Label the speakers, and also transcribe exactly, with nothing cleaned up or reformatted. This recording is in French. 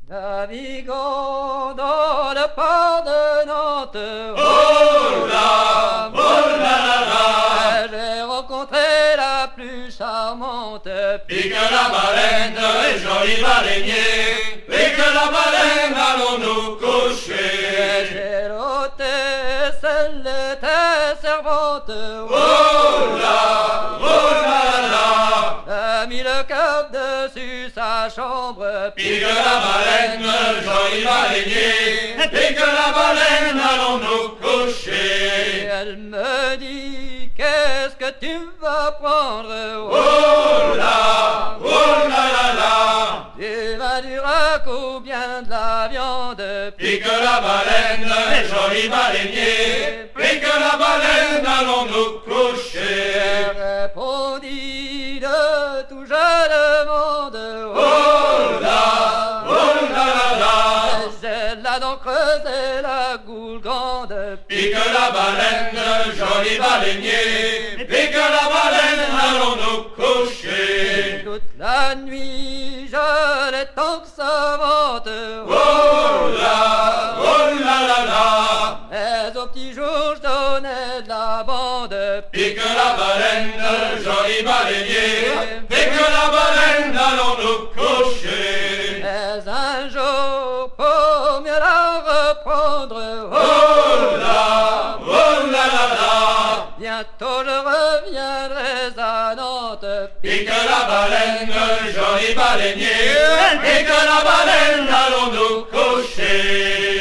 Speaker 1: Naviguant dans le port de Nantes,
Speaker 2: oh là, oh là là là,
Speaker 1: j'ai rencontré la plus charmante,
Speaker 2: pique la baleine, joli baleinier, pique la baleine, allons-nous coucher.
Speaker 1: J'ai l'hôtesse, elle était servante,
Speaker 2: oh là, oh là là,
Speaker 1: a mis le cœur dessus sa chambre,
Speaker 2: pique la baleine, joli baleinier, pique la baleine, allons-nous coucher.
Speaker 1: Et elle me dit, qu'est-ce que tu vas prendre?
Speaker 2: Oh là, oh là là là,
Speaker 1: Tu vas du rack ou bien de la viande?
Speaker 2: pique la baleine, joli baleinier, pique la baleine, allons-nous coucher.
Speaker 1: Elle répondit, de tout je demande.
Speaker 2: Oh là, oh là là là,
Speaker 1: J'ai la dent creusée, la goule grande,
Speaker 2: pique la baleine, joli baleinier, pique la baleine, allons-nous coucher.
Speaker 1: toute la nuit je l'ai tant que savante.
Speaker 2: Oh là, oh là là là,
Speaker 1: Mais au petit jour je donnais de la bande,
Speaker 2: pique la baleine, joli baleinier, pique la baleine, allons-nous coucher.
Speaker 1: mais un jour pour mieux la reprendre,
Speaker 2: Oh là, oh là là là,
Speaker 1: bientôt je reviendrai à Nantes,
Speaker 2: pique la baleine, joli baleinier, pique la baleine, allons-nous coucher.